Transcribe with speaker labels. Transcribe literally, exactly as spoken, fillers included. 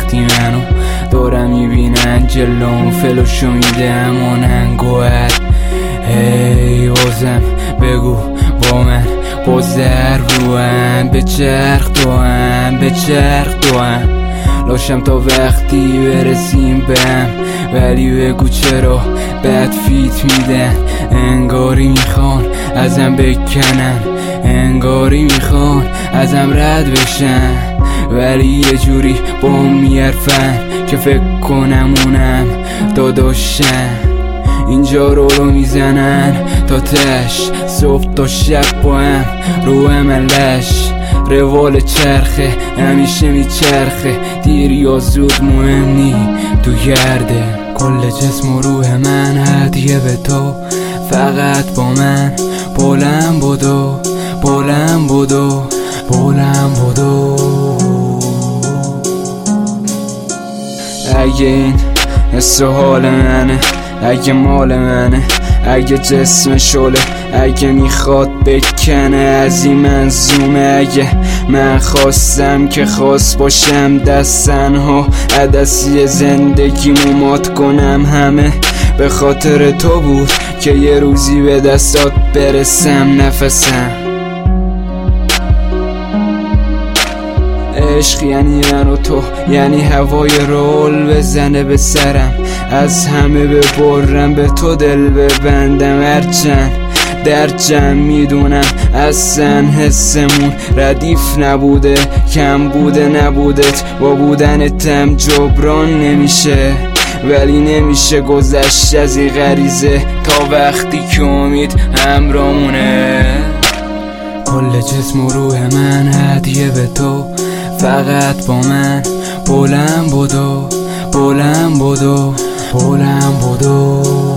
Speaker 1: وقتی منو دارم میبینن جلوم فلوشو میدم آننگوهر. هی بازم بگو با من بازر روم به چرخ دوام به چرخ دوام لاشم تا وقتی برسیم بهم، ولی بگو چرا بد فیت میدن. انگاری میخوان ازم بکنن، انگاری میخوان ازم رد بشن، ولی یه جوری با میرفن که فکر کنم اونم داداشن. اینجا رولو میزنن تا تش، صبح تا شب با هم رو عملش. روال چرخه همیشه میچرخه، دیر یا زود مهم نی تو گرده. کل جسم و روح من هدیه به تو، فقط با من بلند بودو بلند بودو بلند بودو. اگه این حس و حال منه، اگه مال منه، اگه جسم شله، اگه میخواد بکنه از این منظومه، اگه من خواستم که خواست باشم دستنها عدسی زندگیمو مات کنم، همه به خاطر تو بود که یه روزی به دستات برسم نفسم. عشق یعنی من و تو، یعنی هوای رول بزنه به سرم، از همه ببرم به تو دل ببندم. هرچند در جمع میدونم اصلا حسمون ردیف نبوده، کم بوده نبودت با بودنتم جبران نمیشه، ولی نمیشه گذشت از این غریزه تا وقتی که امید همرامونه. کل جسم و روح من هدیه به تو، فقط با من بلند بودو بلند بودو بلند بودو.